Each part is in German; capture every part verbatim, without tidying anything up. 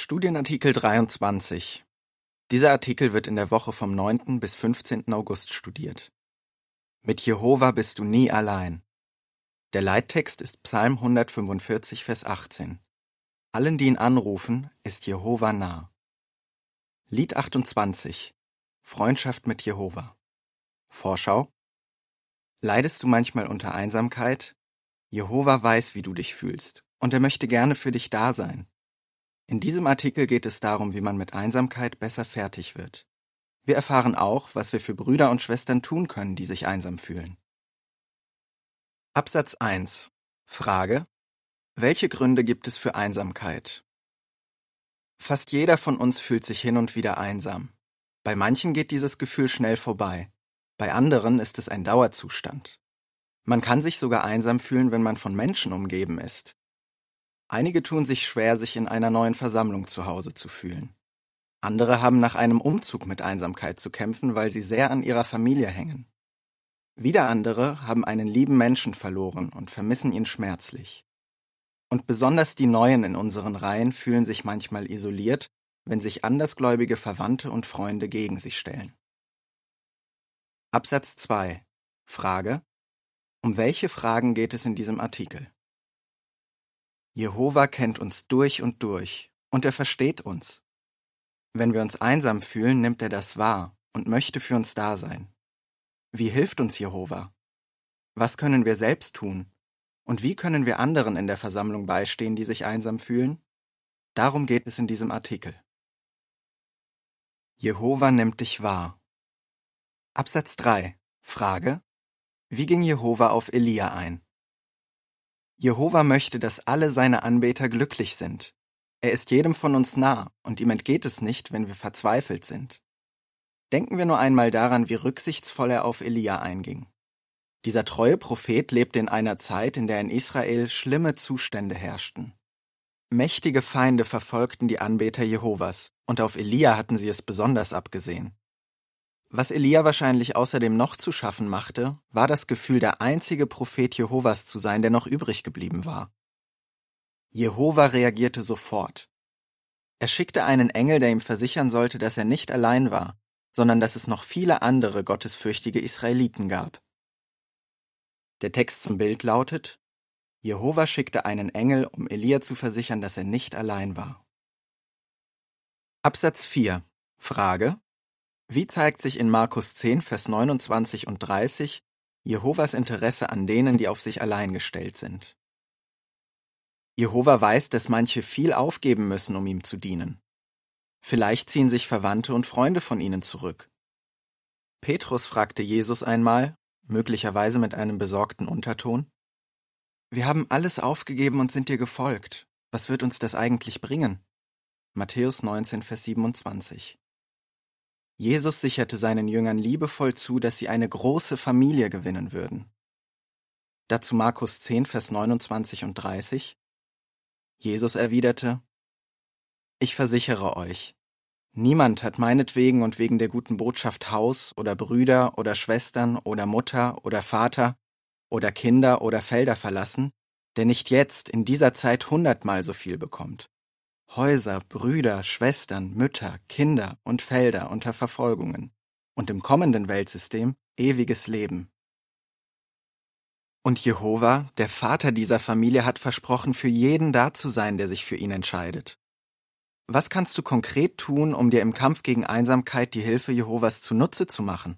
Studienartikel dreiundzwanzig. Dieser Artikel wird in der Woche vom neunten bis fünfzehnten August studiert. Mit Jehova bist du nie allein. Der Leittext ist Psalm hundertfünfundvierzig, Vers achtzehn. Allen, die ihn anrufen, ist Jehova nah. Lied achtundzwanzig. Freundschaft mit Jehova. Vorschau. Leidest du manchmal unter Einsamkeit? Jehova weiß, wie du dich fühlst, und er möchte gerne für dich da sein. In diesem Artikel geht es darum, wie man mit Einsamkeit besser fertig wird. Wir erfahren auch, was wir für Brüder und Schwestern tun können, die sich einsam fühlen. Absatz eins. Frage: Welche Gründe gibt es für Einsamkeit? Fast jeder von uns fühlt sich hin und wieder einsam. Bei manchen geht dieses Gefühl schnell vorbei. Bei anderen ist es ein Dauerzustand. Man kann sich sogar einsam fühlen, wenn man von Menschen umgeben ist. Einige tun sich schwer, sich in einer neuen Versammlung zu Hause zu fühlen. Andere haben nach einem Umzug mit Einsamkeit zu kämpfen, weil sie sehr an ihrer Familie hängen. Wieder andere haben einen lieben Menschen verloren und vermissen ihn schmerzlich. Und besonders die Neuen in unseren Reihen fühlen sich manchmal isoliert, wenn sich andersgläubige Verwandte und Freunde gegen sie stellen. Absatz zwei. Frage: Um welche Fragen geht es in diesem Artikel? Jehova kennt uns durch und durch, und er versteht uns. Wenn wir uns einsam fühlen, nimmt er das wahr und möchte für uns da sein. Wie hilft uns Jehova? Was können wir selbst tun? Und wie können wir anderen in der Versammlung beistehen, die sich einsam fühlen? Darum geht es in diesem Artikel. Jehova nimmt dich wahr. Absatz drei. Frage: Wie ging Jehova auf Elia ein? Jehova möchte, dass alle seine Anbeter glücklich sind. Er ist jedem von uns nah, und ihm entgeht es nicht, wenn wir verzweifelt sind. Denken wir nur einmal daran, wie rücksichtsvoll er auf Elia einging. Dieser treue Prophet lebte in einer Zeit, in der in Israel schlimme Zustände herrschten. Mächtige Feinde verfolgten die Anbeter Jehovas, und auf Elia hatten sie es besonders abgesehen. Was Elia wahrscheinlich außerdem noch zu schaffen machte, war das Gefühl, der einzige Prophet Jehovas zu sein, der noch übrig geblieben war. Jehova reagierte sofort. Er schickte einen Engel, der ihm versichern sollte, dass er nicht allein war, sondern dass es noch viele andere gottesfürchtige Israeliten gab. Der Text zum Bild lautet: Jehova schickte einen Engel, um Elia zu versichern, dass er nicht allein war. Absatz vier. Frage: Wie zeigt sich in Markus zehn, Vers neunundzwanzig und dreißig Jehovas Interesse an denen, die auf sich allein gestellt sind? Jehova weiß, dass manche viel aufgeben müssen, um ihm zu dienen. Vielleicht ziehen sich Verwandte und Freunde von ihnen zurück. Petrus fragte Jesus einmal, möglicherweise mit einem besorgten Unterton: Wir haben alles aufgegeben und sind dir gefolgt. Was wird uns das eigentlich bringen? Matthäus neunzehn, Vers siebenundzwanzig. Jesus sicherte seinen Jüngern liebevoll zu, dass sie eine große Familie gewinnen würden. Dazu Markus zehn, Vers neunundzwanzig und dreißig. Jesus erwiderte: Ich versichere euch, niemand hat meinetwegen und wegen der guten Botschaft Haus oder Brüder oder Schwestern oder Mutter oder Vater oder Kinder oder Felder verlassen, der nicht jetzt in dieser Zeit hundertmal so viel bekommt. Häuser, Brüder, Schwestern, Mütter, Kinder und Felder unter Verfolgungen und im kommenden Weltsystem ewiges Leben. Und Jehova, der Vater dieser Familie, hat versprochen, für jeden da zu sein, der sich für ihn entscheidet. Was kannst du konkret tun, um dir im Kampf gegen Einsamkeit die Hilfe Jehovas zunutze zu machen?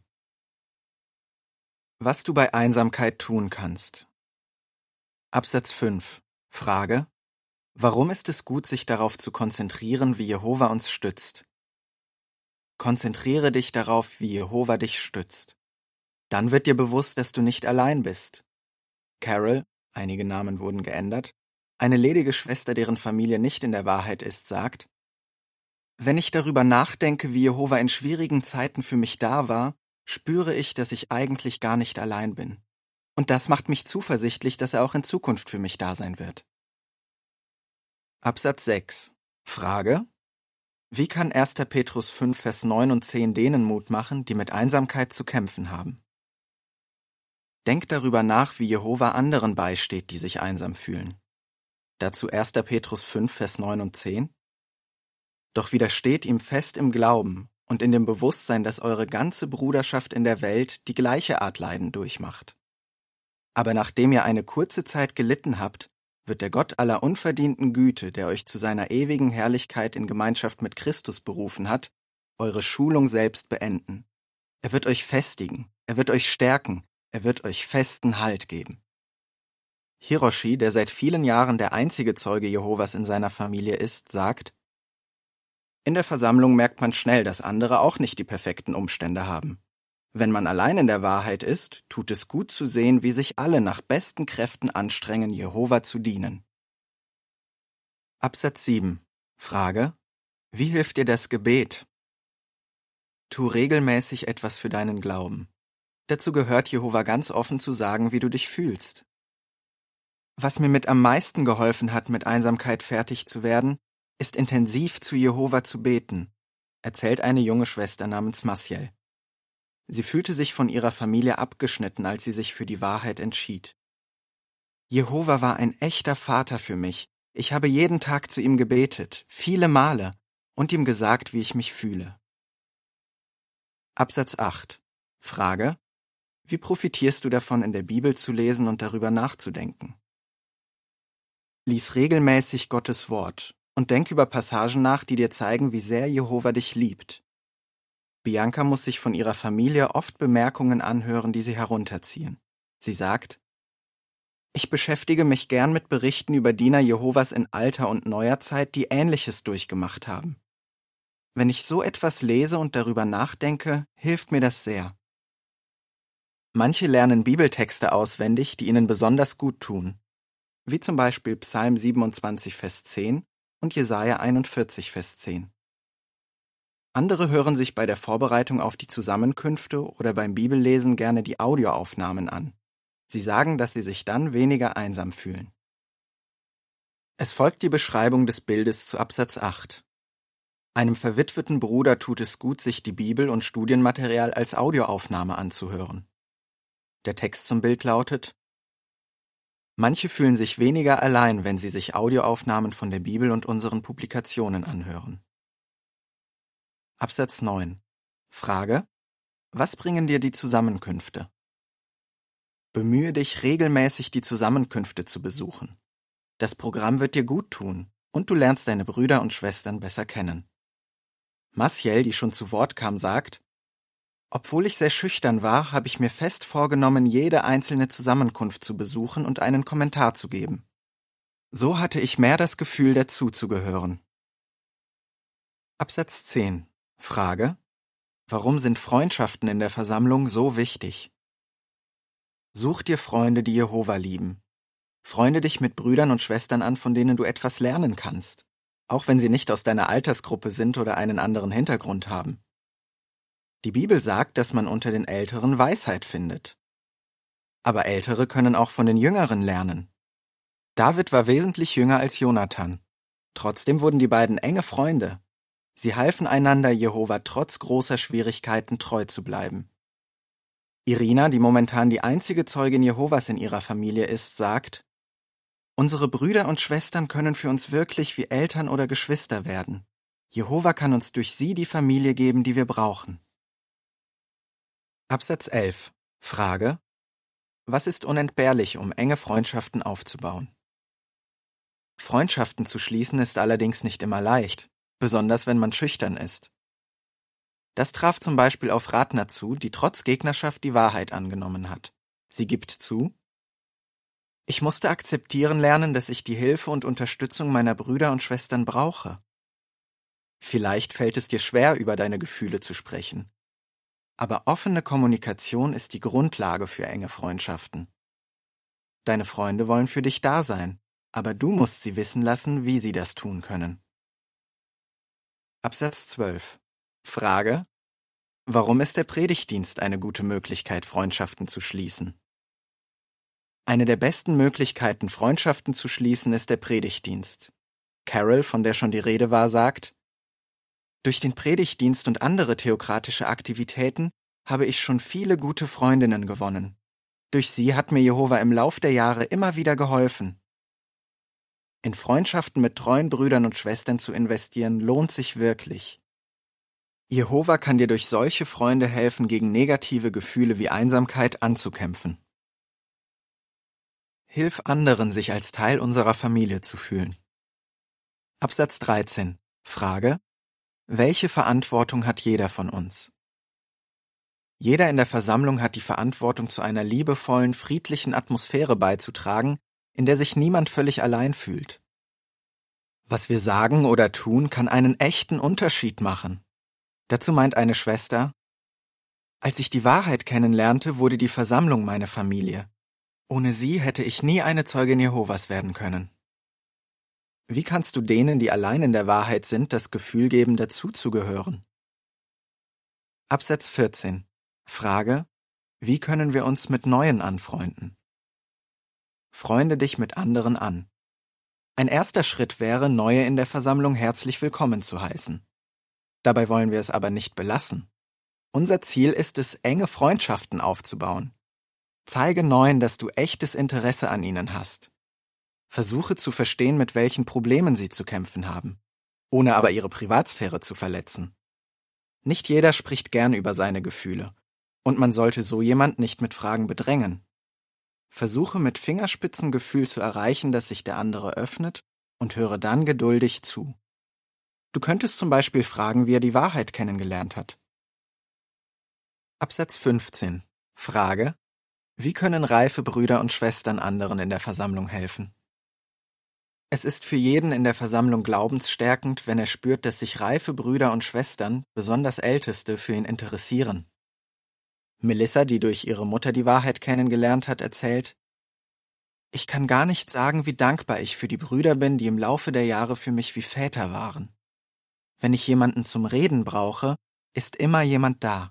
Was du bei Einsamkeit tun kannst. Absatz fünf. Frage: Warum ist es gut, sich darauf zu konzentrieren, wie Jehova uns stützt? Konzentriere dich darauf, wie Jehova dich stützt. Dann wird dir bewusst, dass du nicht allein bist. Carol, einige Namen wurden geändert, eine ledige Schwester, deren Familie nicht in der Wahrheit ist, sagt: Wenn ich darüber nachdenke, wie Jehova in schwierigen Zeiten für mich da war, spüre ich, dass ich eigentlich gar nicht allein bin. Und das macht mich zuversichtlich, dass er auch in Zukunft für mich da sein wird. Absatz sechs. Frage: Wie kann erster Petrus fünf, Vers neun und zehn denen Mut machen, die mit Einsamkeit zu kämpfen haben? Denk darüber nach, wie Jehova anderen beisteht, die sich einsam fühlen. Dazu erster Petrus fünf, Vers neun und zehn. Doch widersteht ihm fest im Glauben und in dem Bewusstsein, dass eure ganze Bruderschaft in der Welt die gleiche Art Leiden durchmacht. Aber nachdem ihr eine kurze Zeit gelitten habt, wird der Gott aller unverdienten Güte, der euch zu seiner ewigen Herrlichkeit in Gemeinschaft mit Christus berufen hat, eure Schulung selbst beenden. Er wird euch festigen, er wird euch stärken, er wird euch festen Halt geben. Hiroshi, der seit vielen Jahren der einzige Zeuge Jehovas in seiner Familie ist, sagt: In der Versammlung merkt man schnell, dass andere auch nicht die perfekten Umstände haben. Wenn man allein in der Wahrheit ist, tut es gut zu sehen, wie sich alle nach besten Kräften anstrengen, Jehova zu dienen. Absatz sieben. Frage: Wie hilft dir das Gebet? Tu regelmäßig etwas für deinen Glauben. Dazu gehört, Jehova ganz offen zu sagen, wie du dich fühlst. Was mir mit am meisten geholfen hat, mit Einsamkeit fertig zu werden, ist intensiv zu Jehova zu beten, erzählt eine junge Schwester namens Maciel. Sie fühlte sich von ihrer Familie abgeschnitten, als sie sich für die Wahrheit entschied. Jehova war ein echter Vater für mich. Ich habe jeden Tag zu ihm gebetet, viele Male, und ihm gesagt, wie ich mich fühle. Absatz acht. Frage: Wie profitierst du davon, in der Bibel zu lesen und darüber nachzudenken? Lies regelmäßig Gottes Wort und denk über Passagen nach, die dir zeigen, wie sehr Jehova dich liebt. Bianca muss sich von ihrer Familie oft Bemerkungen anhören, die sie herunterziehen. Sie sagt: Ich beschäftige mich gern mit Berichten über Diener Jehovas in alter und neuer Zeit, die Ähnliches durchgemacht haben. Wenn ich so etwas lese und darüber nachdenke, hilft mir das sehr. Manche lernen Bibeltexte auswendig, die ihnen besonders gut tun, wie zum Beispiel Psalm siebenundzwanzig, Vers zehn und Jesaja einundvierzig, Vers zehn. Andere hören sich bei der Vorbereitung auf die Zusammenkünfte oder beim Bibellesen gerne die Audioaufnahmen an. Sie sagen, dass sie sich dann weniger einsam fühlen. Es folgt die Beschreibung des Bildes zu Absatz acht. Einem verwitweten Bruder tut es gut, sich die Bibel und Studienmaterial als Audioaufnahme anzuhören. Der Text zum Bild lautet: Manche fühlen sich weniger allein, wenn sie sich Audioaufnahmen von der Bibel und unseren Publikationen anhören. Absatz neun. Frage: Was bringen dir die Zusammenkünfte? Bemühe dich, regelmäßig die Zusammenkünfte zu besuchen. Das Programm wird dir gut tun und du lernst deine Brüder und Schwestern besser kennen. Maciel, die schon zu Wort kam, sagt: Obwohl ich sehr schüchtern war, habe ich mir fest vorgenommen, jede einzelne Zusammenkunft zu besuchen und einen Kommentar zu geben. So hatte ich mehr das Gefühl, dazuzugehören. Absatz zehn. Frage: Warum sind Freundschaften in der Versammlung so wichtig? Such dir Freunde, die Jehova lieben. Freunde dich mit Brüdern und Schwestern an, von denen du etwas lernen kannst, auch wenn sie nicht aus deiner Altersgruppe sind oder einen anderen Hintergrund haben. Die Bibel sagt, dass man unter den Älteren Weisheit findet. Aber Ältere können auch von den Jüngeren lernen. David war wesentlich jünger als Jonathan. Trotzdem wurden die beiden enge Freunde. Sie halfen einander, Jehova trotz großer Schwierigkeiten treu zu bleiben. Irina, die momentan die einzige Zeugin Jehovas in ihrer Familie ist, sagt: Unsere Brüder und Schwestern können für uns wirklich wie Eltern oder Geschwister werden. Jehova kann uns durch sie die Familie geben, die wir brauchen. Absatz elf. Frage: Was ist unentbehrlich, um enge Freundschaften aufzubauen? Freundschaften zu schließen ist allerdings nicht immer leicht, besonders wenn man schüchtern ist. Das traf zum Beispiel auf Ratna zu, die trotz Gegnerschaft die Wahrheit angenommen hat. Sie gibt zu: Ich musste akzeptieren lernen, dass ich die Hilfe und Unterstützung meiner Brüder und Schwestern brauche. Vielleicht fällt es dir schwer, über deine Gefühle zu sprechen. Aber offene Kommunikation ist die Grundlage für enge Freundschaften. Deine Freunde wollen für dich da sein, aber du musst sie wissen lassen, wie sie das tun können. Absatz zwölf. Frage: Warum ist der Predigtdienst eine gute Möglichkeit, Freundschaften zu schließen? Eine der besten Möglichkeiten, Freundschaften zu schließen, ist der Predigtdienst. Carol, von der schon die Rede war, sagt: Durch den Predigtdienst und andere theokratische Aktivitäten habe ich schon viele gute Freundinnen gewonnen. Durch sie hat mir Jehova im Lauf der Jahre immer wieder geholfen. In Freundschaften mit treuen Brüdern und Schwestern zu investieren, lohnt sich wirklich. Jehova kann dir durch solche Freunde helfen, gegen negative Gefühle wie Einsamkeit anzukämpfen. Hilf anderen, sich als Teil unserer Familie zu fühlen. Absatz dreizehn. Frage: Welche Verantwortung hat jeder von uns? Jeder in der Versammlung hat die Verantwortung, zu einer liebevollen, friedlichen Atmosphäre beizutragen, in der sich niemand völlig allein fühlt. Was wir sagen oder tun, kann einen echten Unterschied machen. Dazu meint eine Schwester: Als ich die Wahrheit kennenlernte, wurde die Versammlung meine Familie. Ohne sie hätte ich nie eine Zeugin Jehovas werden können. Wie kannst du denen, die allein in der Wahrheit sind, das Gefühl geben, dazuzugehören? Absatz vierzehn. Frage: Wie können wir uns mit Neuen anfreunden? Freunde dich mit anderen an. Ein erster Schritt wäre, Neue in der Versammlung herzlich willkommen zu heißen. Dabei wollen wir es aber nicht belassen. Unser Ziel ist es, enge Freundschaften aufzubauen. Zeige Neuen, dass du echtes Interesse an ihnen hast. Versuche zu verstehen, mit welchen Problemen sie zu kämpfen haben, ohne aber ihre Privatsphäre zu verletzen. Nicht jeder spricht gern über seine Gefühle, und man sollte so jemand nicht mit Fragen bedrängen. Versuche mit Fingerspitzengefühl zu erreichen, dass sich der andere öffnet, und höre dann geduldig zu. Du könntest zum Beispiel fragen, wie er die Wahrheit kennengelernt hat. Absatz fünfzehn. Frage: Wie können reife Brüder und Schwestern anderen in der Versammlung helfen? Es ist für jeden in der Versammlung glaubensstärkend, wenn er spürt, dass sich reife Brüder und Schwestern, besonders Älteste, für ihn interessieren. Melissa, die durch ihre Mutter die Wahrheit kennengelernt hat, erzählt: Ich kann gar nicht sagen, wie dankbar ich für die Brüder bin, die im Laufe der Jahre für mich wie Väter waren. Wenn ich jemanden zum Reden brauche, ist immer jemand da.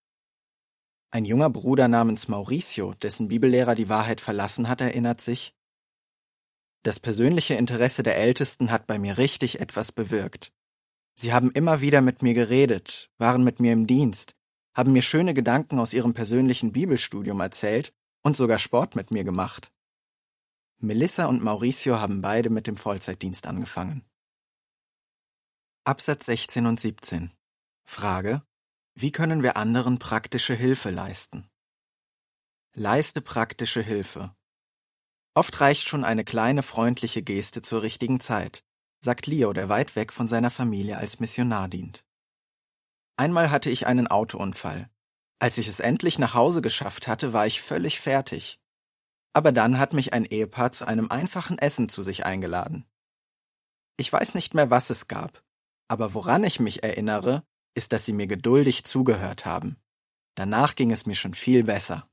Ein junger Bruder namens Mauricio, dessen Bibellehrer die Wahrheit verlassen hat, erinnert sich: Das persönliche Interesse der Ältesten hat bei mir richtig etwas bewirkt. Sie haben immer wieder mit mir geredet, waren mit mir im Dienst, haben mir schöne Gedanken aus ihrem persönlichen Bibelstudium erzählt und sogar Sport mit mir gemacht. Melissa und Mauricio haben beide mit dem Vollzeitdienst angefangen. Absatz sechzehn und siebzehn. Frage: Wie können wir anderen praktische Hilfe leisten? Leiste praktische Hilfe. Oft reicht schon eine kleine freundliche Geste zur richtigen Zeit, sagt Leo, der weit weg von seiner Familie als Missionar dient. Einmal hatte ich einen Autounfall. Als ich es endlich nach Hause geschafft hatte, war ich völlig fertig. Aber dann hat mich ein Ehepaar zu einem einfachen Essen zu sich eingeladen. Ich weiß nicht mehr, was es gab, aber woran ich mich erinnere, ist, dass sie mir geduldig zugehört haben. Danach ging es mir schon viel besser.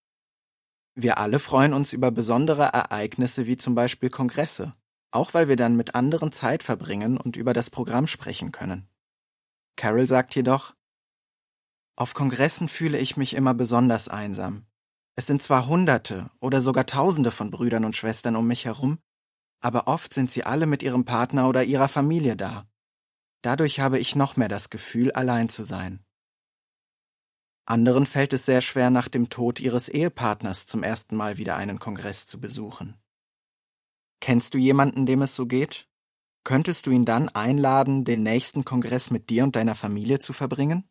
Wir alle freuen uns über besondere Ereignisse wie zum Beispiel Kongresse, auch weil wir dann mit anderen Zeit verbringen und über das Programm sprechen können. Carol sagt jedoch: Auf Kongressen fühle ich mich immer besonders einsam. Es sind zwar Hunderte oder sogar Tausende von Brüdern und Schwestern um mich herum, aber oft sind sie alle mit ihrem Partner oder ihrer Familie da. Dadurch habe ich noch mehr das Gefühl, allein zu sein. Anderen fällt es sehr schwer, nach dem Tod ihres Ehepartners zum ersten Mal wieder einen Kongress zu besuchen. Kennst du jemanden, dem es so geht? Könntest du ihn dann einladen, den nächsten Kongress mit dir und deiner Familie zu verbringen?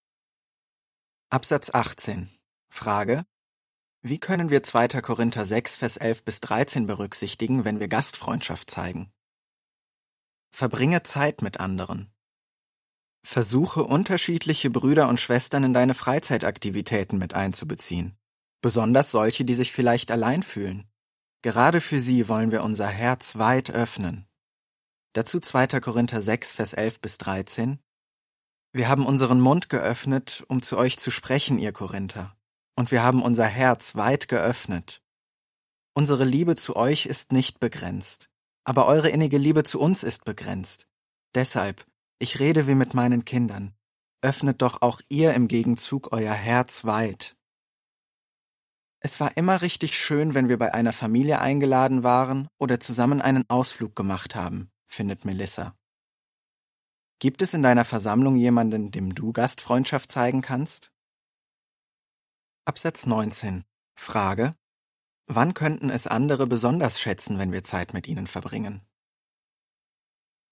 Absatz achtzehn. Frage: Wie können wir zweiter Korinther sechs, Vers elf bis dreizehn berücksichtigen, wenn wir Gastfreundschaft zeigen? Verbringe Zeit mit anderen. Versuche, unterschiedliche Brüder und Schwestern in deine Freizeitaktivitäten mit einzubeziehen, besonders solche, die sich vielleicht allein fühlen. Gerade für sie wollen wir unser Herz weit öffnen. Dazu zweiter Korinther sechs, Vers elf bis dreizehn. Wir haben unseren Mund geöffnet, um zu euch zu sprechen, ihr Korinther, und wir haben unser Herz weit geöffnet. Unsere Liebe zu euch ist nicht begrenzt, aber eure innige Liebe zu uns ist begrenzt. Deshalb, ich rede wie mit meinen Kindern, öffnet doch auch ihr im Gegenzug euer Herz weit. Es war immer richtig schön, wenn wir bei einer Familie eingeladen waren oder zusammen einen Ausflug gemacht haben, findet Melissa. Gibt es in deiner Versammlung jemanden, dem du Gastfreundschaft zeigen kannst? Absatz neunzehn. Frage: Wann könnten es andere besonders schätzen, wenn wir Zeit mit ihnen verbringen?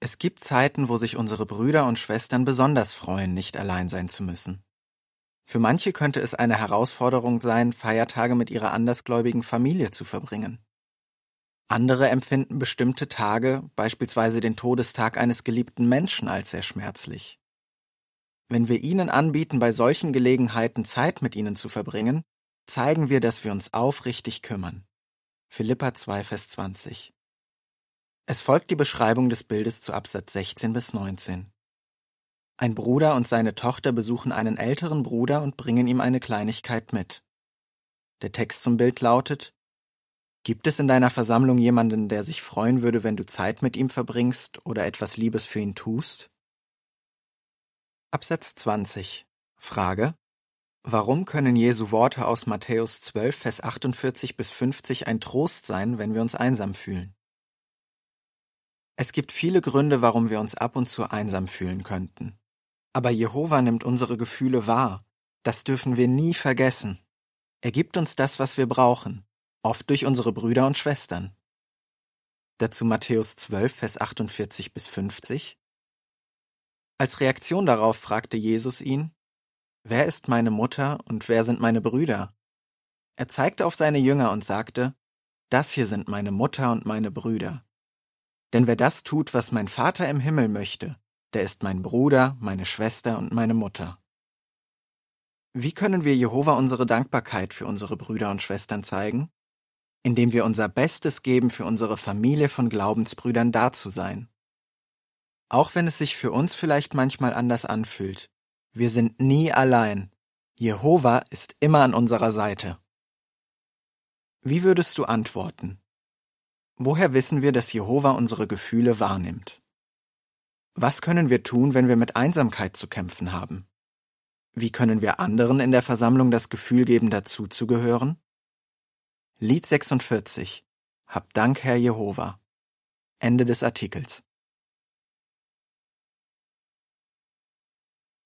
Es gibt Zeiten, wo sich unsere Brüder und Schwestern besonders freuen, nicht allein sein zu müssen. Für manche könnte es eine Herausforderung sein, Feiertage mit ihrer andersgläubigen Familie zu verbringen. Andere empfinden bestimmte Tage, beispielsweise den Todestag eines geliebten Menschen, als sehr schmerzlich. Wenn wir ihnen anbieten, bei solchen Gelegenheiten Zeit mit ihnen zu verbringen, zeigen wir, dass wir uns aufrichtig kümmern. Philipper zwei, Vers zwanzig. Es folgt die Beschreibung des Bildes zu Absatz sechzehn bis neunzehn. Ein Bruder und seine Tochter besuchen einen älteren Bruder und bringen ihm eine Kleinigkeit mit. Der Text zum Bild lautet: Gibt es in deiner Versammlung jemanden, der sich freuen würde, wenn du Zeit mit ihm verbringst oder etwas Liebes für ihn tust? Absatz zwanzig. Frage: Warum können Jesu Worte aus Matthäus zwölf, Vers achtundvierzig bis fünfzig ein Trost sein, wenn wir uns einsam fühlen? Es gibt viele Gründe, warum wir uns ab und zu einsam fühlen könnten. Aber Jehova nimmt unsere Gefühle wahr. Das dürfen wir nie vergessen. Er gibt uns das, was wir brauchen, oft durch unsere Brüder und Schwestern. Dazu Matthäus zwölf, Vers achtundvierzig bis fünfzig. Als Reaktion darauf fragte Jesus ihn: Wer ist meine Mutter und wer sind meine Brüder? Er zeigte auf seine Jünger und sagte: Das hier sind meine Mutter und meine Brüder. Denn wer das tut, was mein Vater im Himmel möchte, der ist mein Bruder, meine Schwester und meine Mutter. Wie können wir Jehova unsere Dankbarkeit für unsere Brüder und Schwestern zeigen? Indem wir unser Bestes geben, für unsere Familie von Glaubensbrüdern da zu sein. Auch wenn es sich für uns vielleicht manchmal anders anfühlt, wir sind nie allein. Jehova ist immer an unserer Seite. Wie würdest du antworten? Woher wissen wir, dass Jehova unsere Gefühle wahrnimmt? Was können wir tun, wenn wir mit Einsamkeit zu kämpfen haben? Wie können wir anderen in der Versammlung das Gefühl geben, dazuzugehören? Lied sechsundvierzig. Hab Dank, Herr Jehova. Ende des Artikels.